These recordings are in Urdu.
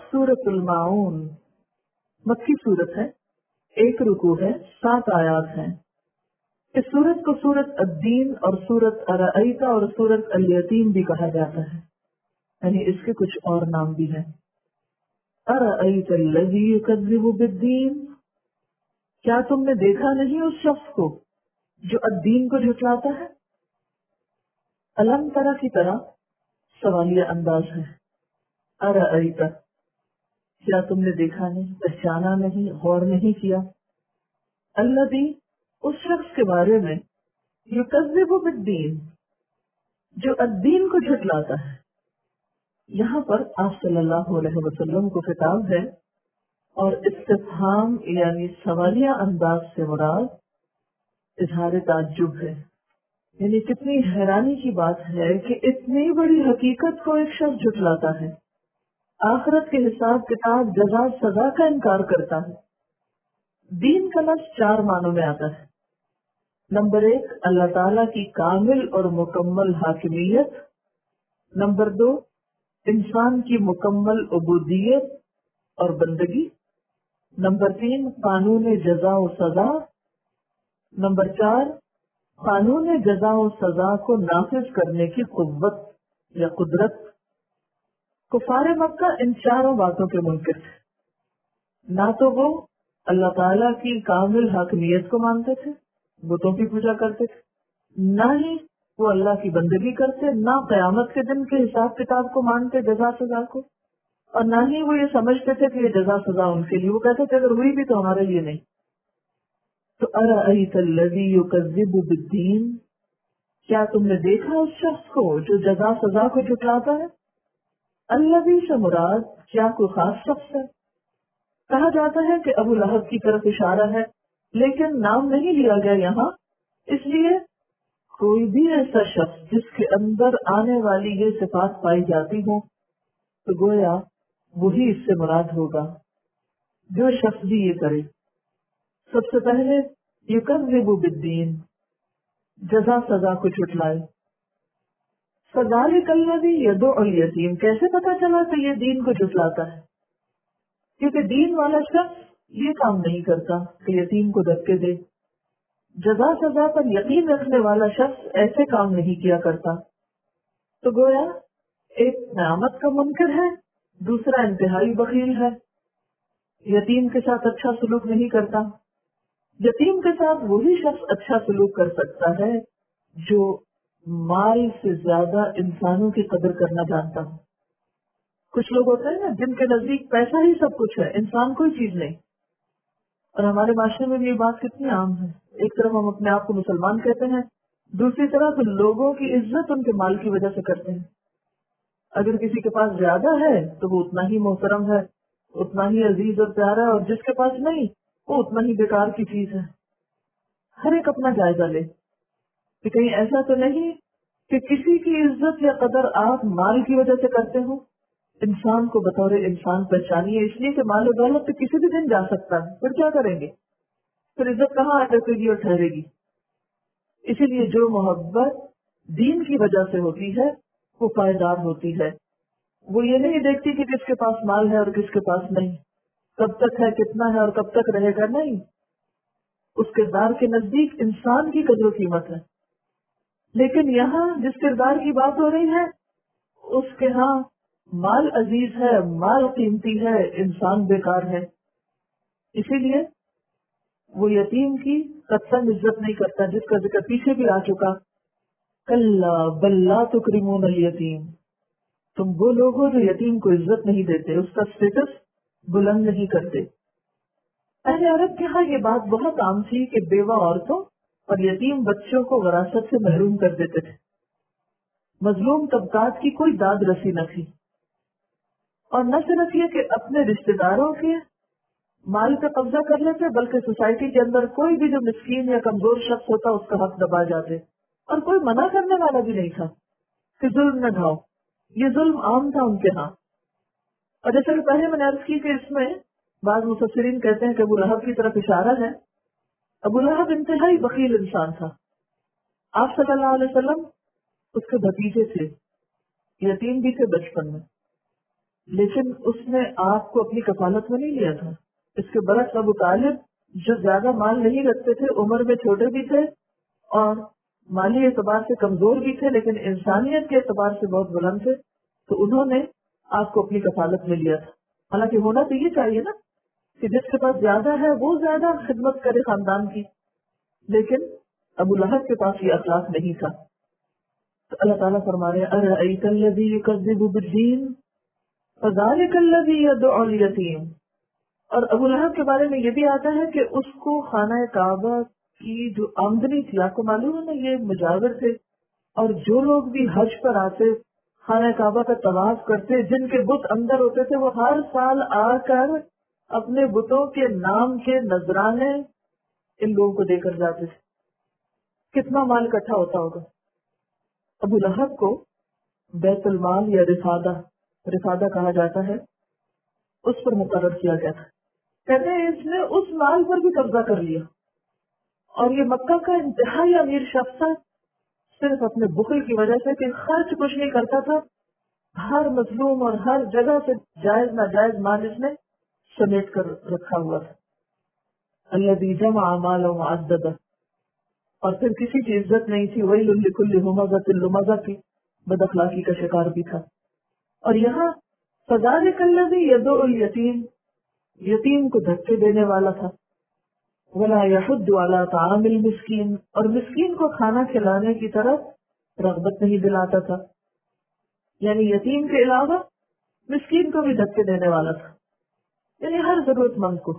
سورۃ الماعون مکی سورت ہے، 1 رکوع ہے، 7 آیات ہیں۔ اس سورت کو سورت الدین اور سورت ارأیت اور سورت الیتیم بھی کہا جاتا ہے، یعنی اس کے کچھ اور نام بھی ہیں۔ ارأیت الذی یکذب بالدین، کیا تم نے دیکھا نہیں اس شخص کو جو الدین کو جھٹلاتا ہے؟ علم ترا کی طرح سوالیہ انداز ہے۔ ارأیت، کیا تم نے دیکھا نہیں، پہچانا نہیں، غور نہیں کیا؟ الذی، اس شخص کے بارے میں، یکذب بالدین، جو الدین کو جھٹلاتا ہے۔ یہاں پر آپ صلی اللہ علیہ وسلم کو خطاب ہے، اور استفہام یعنی سوالیہ انداز سے مراد اظہار تعجب ہے، یعنی کتنی حیرانی کی بات ہے کہ اتنی بڑی حقیقت کو ایک شخص جھٹلاتا ہے، آخرت کے حساب کتاب جزا سزا کا انکار کرتا ہے۔ دین کا لفظ 4 معنوں میں آتا ہے۔ نمبر 1، اللہ تعالیٰ کی کامل اور مکمل حاکمیت۔ نمبر 2، انسان کی مکمل عبودیت اور بندگی۔ نمبر 3، قانون جزا و سزا۔ نمبر 4، قانون جزا و سزا کو نافذ کرنے کی قوت یا قدرت۔ کفار مکہ ان 4 باتوں کے منکر تھے۔ نہ تو وہ اللہ تعالیٰ کی کامل حاکمیت کو مانتے تھے، بتوں کی پوجا کرتے تھے، نہ ہی وہ اللہ کی بندگی کرتے، نہ قیامت کے دن کے حساب کتاب کو مانتے، جزا سزا کو، اور نہ ہی وہ یہ سمجھتے تھے کہ یہ جزا سزا ان کے لیے، وہ کہتے تھے اگر ہوئی بھی تو ہمارے لیے نہیں۔ تو ارأیت الذی یکذب بالدین، کیا تم نے دیکھا اس شخص کو جو جزا سزا کو جھٹلاتا ہے؟ الذی سے مراد کیا کوئی خاص شخص ہے؟ کہا جاتا ہے کہ ابو لہب کی طرف اشارہ ہے، لیکن نام نہیں لیا گیا یہاں، اس لیے کوئی بھی ایسا شخص جس کے اندر آنے والی یہ صفات پائی جاتی ہوں تو گویا وہی اس سے مراد ہوگا، جو شخص بھی یہ کرے۔ سب سے پہلے یکذب بالدین، جزا سزا کو جھٹلائے۔ فذلک الذی یدعو الیتیم، کیسے پتا چلا کہ یہ دین کو جھٹلاتا ہے؟ کیونکہ دین والا شخص یہ کام نہیں کرتا کہ یتیم کو دھکے دے، جزا سزا پر یقین رکھنے والا شخص ایسے کام نہیں کیا کرتا۔ تو گویا ایک نعمت کا منکر ہے، دوسرا انتہائی بخیل ہے، یتیم کے ساتھ اچھا سلوک نہیں کرتا۔ یتیم کے ساتھ وہی شخص اچھا سلوک کر سکتا ہے جو مال سے زیادہ انسانوں کی قدر کرنا جانتا ہو۔ کچھ لوگ ہوتے ہیں نا جن کے نزدیک پیسہ ہی سب کچھ ہے، انسان کوئی چیز نہیں۔ اور ہمارے معاشرے میں بھی یہ بات کتنی عام ہے، ایک طرف ہم اپنے آپ کو مسلمان کہتے ہیں، دوسری طرف لوگوں کی عزت ان کے مال کی وجہ سے کرتے ہیں۔ اگر کسی کے پاس زیادہ ہے تو وہ اتنا ہی محترم ہے، اتنا ہی عزیز اور پیارا ہے، اور جس کے پاس نہیں وہ اتنا ہی بیکار کی چیز ہے۔ ہر ایک اپنا جائزہ لے کہ کہیں ایسا تو نہیں کہ کسی کی عزت یا قدر آپ مال کی وجہ سے کرتے ہو۔ انسان کو بطور انسان پہچانیے، اس لیے کہ مال و دولت تو کسی بھی دن جا سکتا ہے، پھر کیا کریں گے؟ پھر عزت کہاں آ سکے گی اور ٹھہرے گی؟ اسی لیے جو محبت دین کی وجہ سے ہوتی ہے وہ پائیدار ہوتی ہے۔ وہ یہ نہیں دیکھتی کہ کس کے پاس مال ہے اور کس کے پاس نہیں، کب تک ہے، کتنا ہے اور کب تک رہے گا، نہیں۔ اس کردار کے نزدیک انسان کی قدر و قیمت ہے۔ لیکن یہاں جس کردار کی بات ہو رہی ہے اس کے ہاں مال عزیز ہے، مال قیمتی ہے، انسان بیکار ہے۔ اسی لیے وہ یتیم کی قطعاً عزت نہیں کرتا، جس کا ذکر پیچھے بھی آ چکا۔ کلا بل لا تکرمون الیتیم، تم وہ لوگ ہو جو یتیم کو عزت نہیں دیتے، اس کا اسٹیٹس بلند نہیں کرتے۔ اہل عرب کے ہاں یہ بات بہت عام تھی کہ بیوہ عورتوں اور یتیم بچوں کو وراثت سے محروم کر دیتے تھے۔ مظلوم طبقات کی کوئی داد رسی نہ تھی، اور نہ صرف یہ کہ اپنے رشتہ داروں کے مال پہ قبضہ کر لیتے، بلکہ سوسائٹی کے اندر کوئی بھی جو مسکین یا کمزور شخص ہوتا اس کا حق دبا جاتے، اور کوئی منع کرنے والا بھی نہیں تھا کہ ظلم نہ ڈھاؤ۔ یہ ظلم عام تھا ان کے ہاں۔ اور جیسے کہ پہلے میں نے عرض کی کہ اس میں بعض مفسرین کہتے ہیں کہ ابو لہب کی طرف اشارہ ہے۔ ابو لہب انتہائی بخیل انسان تھا۔ آپ صلی اللہ علیہ وسلم اس کے بھتیجے تھے، یتیم بھی تھے بچپن میں، لیکن اس نے آپ کو اپنی کفالت میں نہیں لیا تھا. اس کے برعکس ابو طالب جو زیادہ مال نہیں رکھتے تھے، عمر میں چھوٹے بھی تھے اور مالی اعتبار سے کمزور بھی تھے، لیکن انسانیت کے اعتبار سے بہت بلند تھے، تو انہوں نے آپ کو اپنی کفالت میں لیا تھا. حالانکہ ہونا تو یہ چاہیے نا کہ جس کے پاس زیادہ ہے وہ زیادہ خدمت کرے خاندان کی، لیکن ابو لہب کے پاس یہ اخلاق نہیں تھا. تو اللہ تعالیٰ فرما رہے ہیں ارأیت الذی یکذب بالدین فذلک الذی یدعو الیتیم. اور ابو لہب کے بارے میں یہ بھی آتا ہے کہ اس کو خانہ کعبہ کی جو آمدنی تھی، آپ کو معلوم ہے نا یہ مجاور تھے، اور جو لوگ بھی حج پر آتے خانہ کعبہ کا طواف کرتے، جن کے بت اندر ہوتے تھے، وہ ہر سال آ کر اپنے بتوں کے نام کے نذرانے ان لوگوں کو دے کر جاتے تھے. کتنا مال اکٹھا ہوتا ہوگا. ابو لہب کو بیت المال یا رفادہ کہا جاتا ہے، اس پر مقرر کیا گیا تھا. کہتے ہیں اس نے اس مال پر بھی قبضہ کر لیا، اور یہ مکہ کا انتہائی امیر شخص تھا، صرف اپنے بخل کی وجہ سے کہ خرچ کچھ نہیں کرتا تھا، ہر مظلوم اور ہر جگہ سے جائز ناجائز مال اس نے سمیٹ کر رکھا ہوا تھا. الذی جمع مالا وعددہ. اور پھر کسی کی عزت نہیں تھی، ویل لکل ہمزۃ لمزہ کی بد اخلاقی کا شکار بھی تھا. اور یہاں فذلک الذی یدعو الیتیم، یتیم کو دھکے دینے والا تھا. ولا یحض علی طعام المسکین، اور مسکین کو کھانا کھلانے کی طرف رغبت نہیں دلاتا تھا. یعنی یتیم کے علاوہ مسکین کو بھی دھکے دینے والا تھا، یعنی ہر ضرورت مند کو.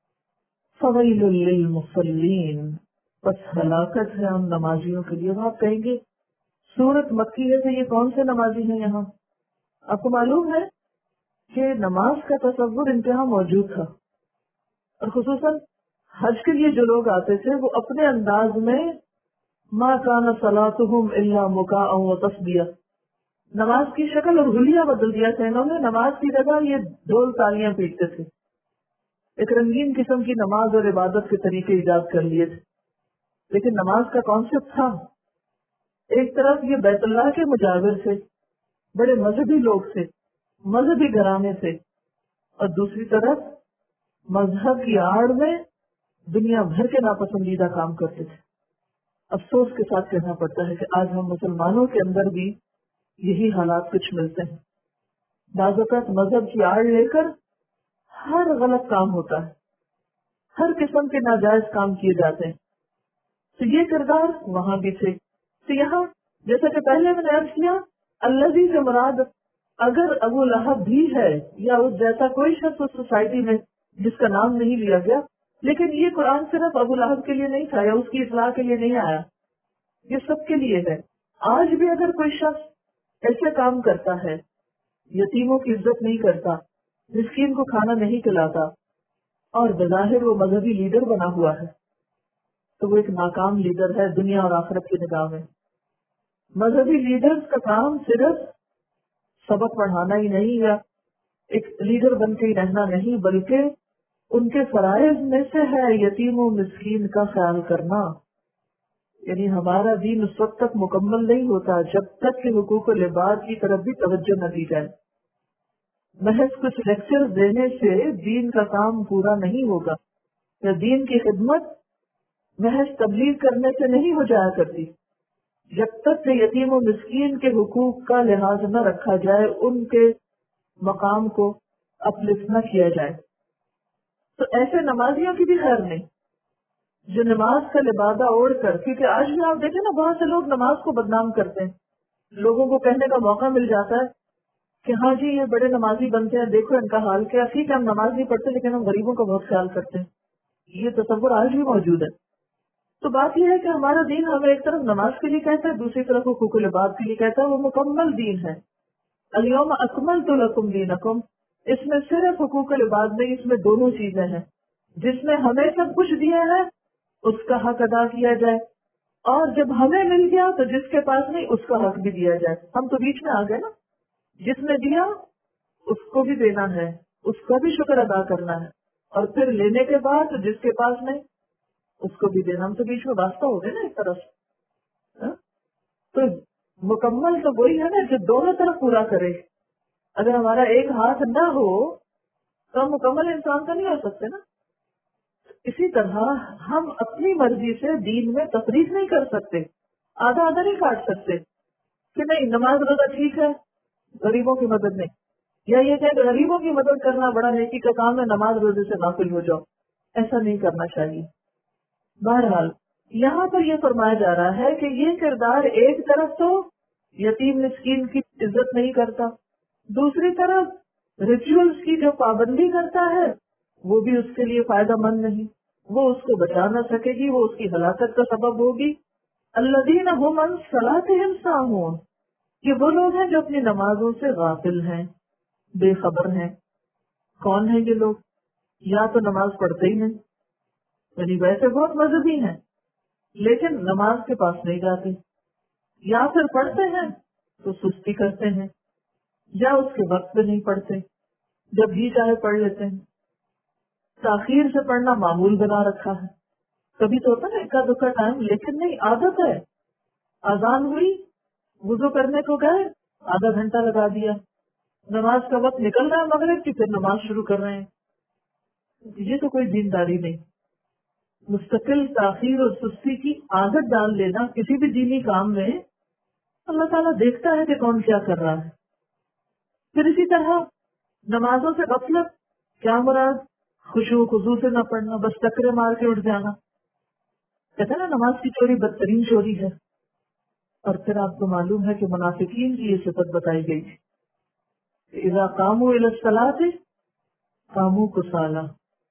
فویل للمصلین، بس ہلاکت ہے ہم نمازیوں کے لیے. آپ کہیں گے سورت مکی ہے تو یہ کون سے نمازی ہیں یہاں؟ آپ کو معلوم ہے کہ نماز کا تصور انتہا موجود تھا، اور خصوصاً حج کے لیے جو لوگ آتے تھے وہ اپنے انداز میں ما کان صلاتہم الا مکاء و تصدیہ، نماز کی شکل اور حلیہ بدل دیا تھا انہوں نے. نماز کی جگہ یہ ڈھول تالیاں پیٹتے تھے، ایک رنگین قسم کی نماز اور عبادت کے طریقے ایجاد کر لیے تھے. لیکن نماز کا کانسیپٹ تھا، ایک طرف یہ بیت اللہ کے مجاور تھے، بڑے مذہبی لوگ تھے، مذہبی گھرانے تھے، اور دوسری طرف مذہب کی آڑ میں دنیا بھر کے ناپسندیدہ کام کرتے تھے. افسوس کے ساتھ کہنا پڑتا ہے کہ آج ہم مسلمانوں کے اندر بھی یہی حالات کچھ ملتے ہیں. بعض اوقات مذہب کی آڑ لے کر ہر غلط کام ہوتا ہے، ہر قسم کے ناجائز کام کیے جاتے ہیں. تو یہ کردار وہاں بھی تھے. تو یہاں جیسا کہ پہلے میں نے عرض کیا، الذی سے مراد اگر ابو لہب بھی ہے یا اس جیسا کوئی شخص اس سوسائٹی میں جس کا نام نہیں لیا گیا، لیکن یہ قرآن صرف ابو لہب کے لیے نہیں تھا یا اس کی اصلاح کے لیے نہیں آیا، یہ سب کے لیے ہے. آج بھی اگر کوئی شخص ایسے کام کرتا ہے، یتیموں کی عزت نہیں کرتا، مسکین کو کھانا نہیں کھلاتا، اور بظاہر وہ مذہبی لیڈر بنا ہوا ہے، تو وہ ایک ناکام لیڈر ہے دنیا اور آخرت کی نگاہ میں. مذہبی لیڈرز کا کام صرف سبق پڑھانا ہی نہیں یا ایک لیڈر بن کے ہی رہنا نہیں، بلکہ ان کے فرائض میں سے ہے یتیم و مسکین کا خیال کرنا. یعنی ہمارا دین اس وقت تک مکمل نہیں ہوتا جب تک کہ حقوق العباد کی طرف بھی توجہ نہ دی جائے. محض کچھ لیکچر دینے سے دین کا کام پورا نہیں ہوگا، یا دین کی خدمت محض تبلیغ کرنے سے نہیں ہو جایا کرتی جب تک کہ یتیم و مسکین کے حقوق کا لحاظ نہ رکھا جائے، ان کے مقام کو اپلفٹ نہ کیا جائے. تو ایسے نمازیوں کی بھی خیر نہیں جو نماز کا لبادہ اوڑھ کر، کیونکہ آج بھی آپ دیکھیں نا بہت سے لوگ نماز کو بدنام کرتے ہیں. لوگوں کو کہنے کا موقع مل جاتا ہے کہ ہاں جی یہ بڑے نمازی بنتے ہیں، دیکھو ان کا حال کیا. ٹھیک ہے ہم نماز نہیں پڑھتے لیکن ہم غریبوں کا بہت خیال کرتے ہیں. یہ تصور آج بھی موجود ہے. تو بات یہ ہے کہ ہمارا دین ہمیں ایک طرف نماز کے لیے کہتا ہے، دوسری طرف حقوق العباد کے لیے کہتا ہے. وہ مکمل دین ہے. الیوم اکملت لکم دینکم، اس میں صرف حقوق العباد نہیں، اس میں دونوں چیزیں ہیں. جس میں ہمیں سب کچھ دیا ہے اس کا حق ادا کیا جائے، اور جب ہمیں مل گیا تو جس کے پاس نہیں اس کا حق بھی دیا جائے. ہم تو بیچ میں آ گئے نا، جس نے دیا اس کو بھی دینا ہے، اس کا بھی شکر ادا کرنا ہے، اور پھر لینے کے بعد جس کے پاس نہیں اس کو بھی دینا. ہم تو بیچ میں واسطہ ہو گئے نا ایک طرف. تو مکمل تو وہی ہے نا جو دونوں طرف پورا کرے. اگر ہمارا ایک ہاتھ نہ ہو تو ہم مکمل انسان تو نہیں ہو سکتے نا. اسی طرح ہم اپنی مرضی سے دین میں تفریق نہیں کر سکتے, آدھا آدھا نہیں کاٹ سکتے کہ نہیں نماز روزہ ٹھیک ہے, غریبوں کی مدد نہیں, یا یہ کہ غریبوں کی مدد کرنا بڑا نیکی کا کام ہے, نماز روزے سے غافل ہو جاؤ. ایسا نہیں کرنا چاہیے. بہرحال یہاں پر یہ فرمایا جا رہا ہے کہ یہ کردار ایک طرف تو یتیم مسکین کی عزت نہیں کرتا, دوسری طرف ریچولز کی جو پابندی کرتا ہے وہ بھی اس کے لیے فائدہ مند نہیں, وہ اس کو بچا نہ سکے گی, وہ اس کی ہلاکت کا سبب ہوگی. الذین هم عن صلاتهم ساہون, یہ وہ لوگ ہیں جو اپنی نمازوں سے غافل ہیں, بے خبر ہیں. کون ہیں یہ لوگ؟ یا تو نماز پڑھتے ہی نہیں, یعنی ویسے بہت مذہبی ہیں لیکن نماز کے پاس نہیں جاتے, یا پھر پڑھتے ہیں تو سستی کرتے ہیں, یا اس کے وقت پہ نہیں پڑھتے, جب بھی چاہے پڑھ لیتے ہیں. تاخیر سے پڑھنا معمول بنا رکھا ہے. کبھی تو ہوتا ہے اکا دکا ٹائم, لیکن نہیں عادت ہے. اذان ہوئی, وضو کرنے کو گئے, آدھا گھنٹہ لگا دیا, نماز کا وقت نکل رہا ہے مغرب کی, پھر نماز شروع کر رہے ہیں. یہ تو کوئی دینداری نہیں. مستقل تاخیر اور سستی کی عادت ڈال لینا کسی بھی دینی کام میں, اللہ تعالیٰ دیکھتا ہے کہ کون کیا کر رہا ہے. پھر اسی طرح نمازوں سے غفلت, کیا مراد؟ خشوع خضوع سے نہ پڑھنا, بس ٹکرے مار کے اٹھ جانا. کہتے ہیں نا نماز کی چوری بدترین چوری ہے. اور پھر آپ کو معلوم ہے کہ منافقین کی یہ صفت بتائی گئی تھی, اذا قاموا الی الصلاۃ قاموا کسالى,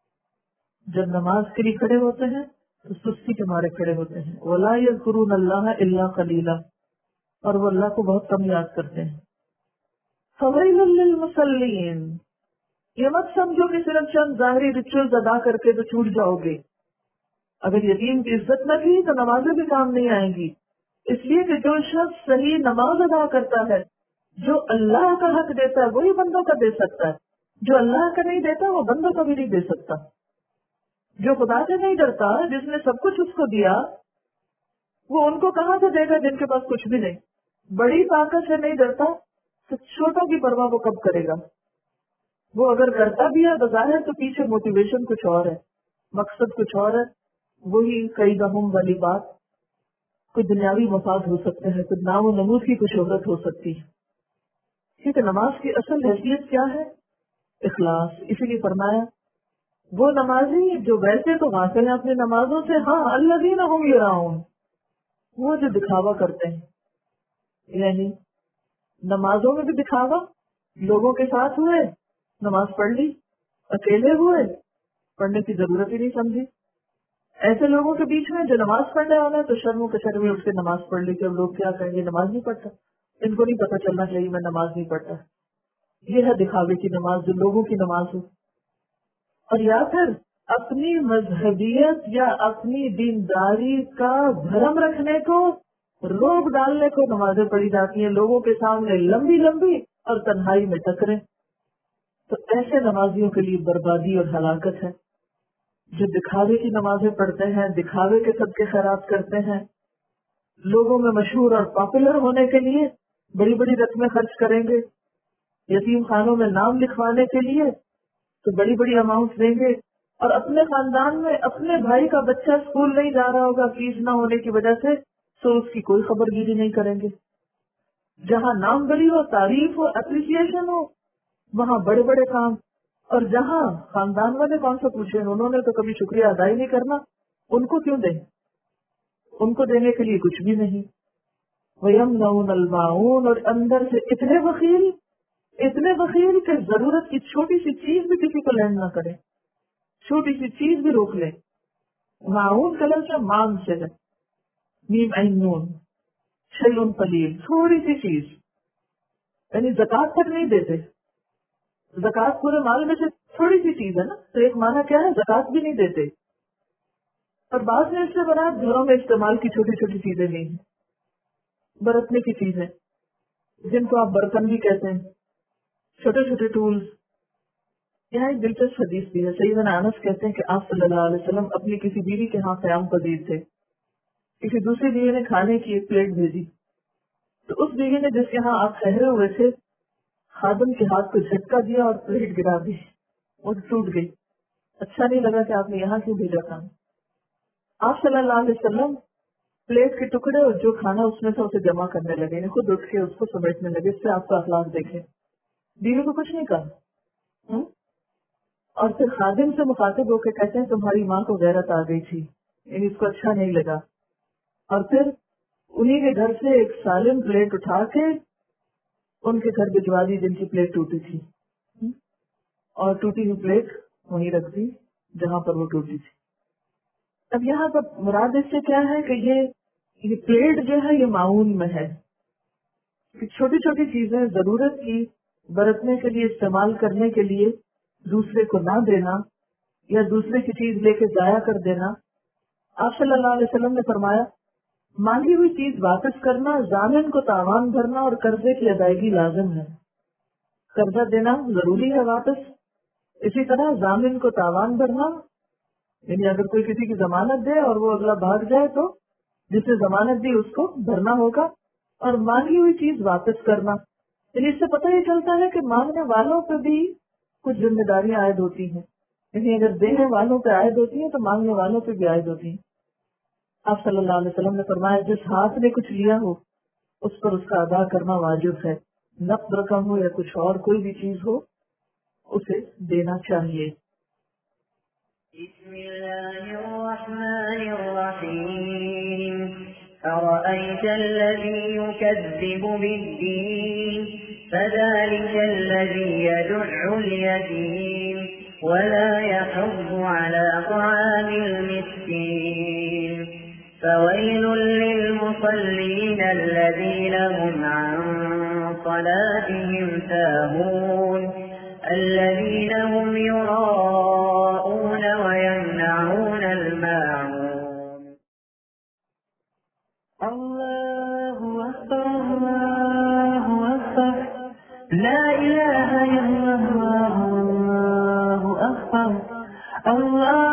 جب نماز کے لیے کھڑے ہوتے ہیں تو سستی کے مارے کھڑے ہوتے ہیں. ولا یذکرون اللہ الا قلیلا, اور وہ اللہ کو بہت کم یاد کرتے ہیں. فویل للمصلین, یہ مت سمجھو کہ صرف چند ظاہری ریچولز ادا کر کے تو چھوٹ جاؤ گے. اگر یتیم کی عزت نہ کی تو نمازیں بھی کام نہیں آئیں گی, اس لیے کہ جو شخص صحیح نماز ادا کرتا ہے, جو اللہ کا حق دیتا ہے وہی بندوں کا دے سکتا ہے, جو اللہ کا نہیں دیتا وہ بندوں کا بھی نہیں دے سکتا. جو خدا سے نہیں ڈرتا, جس نے سب کچھ اس کو دیا, وہ ان کو کہاں سے دے گا جن کے پاس کچھ بھی نہیں. بڑی طاقت سے نہیں ڈرتا تو چھوٹوں کی پرواہ وہ کب کرے گا؟ وہ اگر کرتا بھی ہے بظاہر تو پیچھے موٹیویشن کچھ اور ہے, مقصد کچھ اور ہے. وہی کئی دہم والی بات, کوئی دنیاوی مفاد ہو سکتے ہیں, کوئی نام و نمود کی کچھ شہرت ہو سکتی ہے. کیونکہ نماز کی اصل حیثیت کیا ہے؟ اخلاص. اسی لیے فرمایا وہ نمازی جو ویسے تو غافل ہیں اپنی نمازوں سے, ہاں الذین هم یراؤن, وہ جو دکھاوا کرتے ہیں. یعنی نمازوں میں بھی دکھاوا, لوگوں کے ساتھ ہوئے نماز پڑھ لی, اکیلے ہوئے پڑھنے کی ضرورت ہی نہیں سمجھی. ایسے لوگوں کے بیچ میں جو نماز پڑھنے والا ہے تو شرموں کے شرمے اٹھ کے نماز پڑھ لی کہ اب لوگ کیا کہیں گے, نماز نہیں پڑھتا, ان کو نہیں پتا چلنا چاہیے میں نماز نہیں پڑھتا. یہ ہے دکھاوے کی نماز, جو لوگوں کی نماز ہو. اور یا پھر اپنی مذہبیت یا اپنی دینداری کا بھرم رکھنے کو, روک ڈالنے کو نمازیں پڑھی جاتی ہیں لوگوں کے سامنے لمبی لمبی اور تنہائی میں ٹکرے. تو ایسے نمازیوں کے لیے بربادی اور ہلاکت ہے. جو دکھاوے کی نمازیں پڑھتے ہیں, دکھاوے کے صدقے خیرات کرتے ہیں, لوگوں میں مشہور اور پاپولر ہونے کے لیے بڑی بڑی رقمیں خرچ کریں گے, یتیم خانوں میں نام لکھوانے کے لیے تو بڑی بڑی اماؤنٹ دیں گے, اور اپنے خاندان میں اپنے بھائی کا بچہ اسکول نہیں جا رہا ہوگا فیس نہ ہونے کی وجہ سے, تو اس کی کوئی خبر گیری نہیں کریں گے. جہاں نام بری ہو, تعریف ہو, اپریسیشن ہو, وہاں بڑے بڑے کام. اور جہاں خاندان والے کون سا پوچھے, انہوں نے تو کبھی شکریہ ادا ہی نہیں کرنا, ان کو کیوں دیں؟ ان کو دینے کے لیے کچھ بھی نہیں. وَيَمْنَعُونَ الْمَاعُونَ, اور اندر سے اتنے بخیل کہ ضرورت کی چھوٹی سی چیز بھی کسی کو لینڈ نہ کرے, چھوٹی سی چیز بھی روک لے. معون کلر سے مان سے ہے, میم عین نون, شیء قلیل, تھوڑی سی چیز, یعنی زکات تک نہیں دیتے. زکات پورے مال میں سے تھوڑی سی چیز ہے نا, تو ایک معنی کیا ہے, زکات بھی نہیں دیتے. اور بعض میں اس سے بنا گھروں میں استعمال کی چھوٹی چھوٹی چیزیں نہیں ہیں, برتنے کی چیزیں جن کو آپ برتن بھی کہتے ہیں, چھوٹے چھوٹے ٹولز. یہاں ایک دلچسپ حدیث بھی ہے. سیدنا انس کہتے ہیں کہ آپ صلی اللہ علیہ وسلم اپنی کسی بیوی کے ہاں قیام پذیر تھے. کسی دوسری بیوی نے کھانے کی ایک پلیٹ بھیجی, تو اس بیوی نے جس کے ہاں آپ ٹھہرے ہوئے تھے خادم کے ہاتھ کو جھٹکا دیا اور پلیٹ گرا دی، وہ ٹوٹ گئی. اچھا نہیں لگا کہ آپ نے یہاں کیوں بھیجا تھا. آپ صلی اللہ علیہ وسلم پلیٹ کے ٹکڑے اور جو کھانا اس میں تھا اسے جمع کرنے لگے، خود اٹھ کے اس کو سمیٹنے لگے. اس سے آپ کا اخلاق دیکھیں. بیوی کو کچھ نہیں کہا. اور پھر خادم سے مخاطب ہو کے کہتے ہیں تمہاری ماں کو غیرت آ گئی تھی، یعنی اس کو اچھا نہیں لگا. اور پھر انہی کے گھر سے ایک سالم پلیٹ اٹھا کے ان کے گھر بھجوا دی جن کی پلیٹ ٹوٹی تھی، اور ٹوٹی ہوئی پلیٹ وہیں رکھ دی جہاں پر وہ ٹوٹی تھی. اب یہاں پر مراد اس سے کیا ہے کہ یہ پلیٹ جو ہے یہ معاون میں ہے کہ چھوٹی چھوٹی چیزیں ضرورت کی برتنے کے لیے استعمال کرنے کے لیے دوسرے کو نہ دینا یا دوسرے کی چیز لے کے ضائع کر دینا. آپ صلی اللہ علیہ وسلم نے فرمایا مانگی ہوئی چیز واپس کرنا، ضامن کو تاوان بھرنا اور قرضے کی ادائیگی لازم ہے. قرضہ دینا ضروری ہے واپس، اسی طرح ضامن کو تاوان بھرنا، یعنی اگر کوئی کسی کی ضمانت دے اور وہ اگلا بھاگ جائے تو جس نے ضمانت دی اس کو بھرنا ہوگا. اور مانگی ہوئی چیز واپس کرنا، یعنی اس سے پتہ یہ چلتا ہے کہ مانگنے والوں پہ بھی کچھ ذمہ داریاں عائد ہوتی ہیں. یعنی اگر دینے والوں پہ عائد ہوتی ہیں تو مانگنے والوں پہ بھی عائد ہوتی ہیں. آپ صلی اللہ علیہ وسلم نے فرمایا جس ہاتھ نے کچھ لیا ہو اس پر اس کا ادا کرنا واجب ہے، نقد رقم ہو یا کچھ اور کوئی بھی چیز ہو اسے دینا چاہیے. بسم اللہ الرحمن الرحیم أرأيت الذي يكذب بالدين فذلك الذي يدع اليتيم ولا يحض على طعام المسكين فويل للمصلين الذين هم عن صلاتهم ساهون الذين هم يراءون ويمنعون الماعون. الله أكبر الله أكبر لا إله إلا الله الله أكبر الله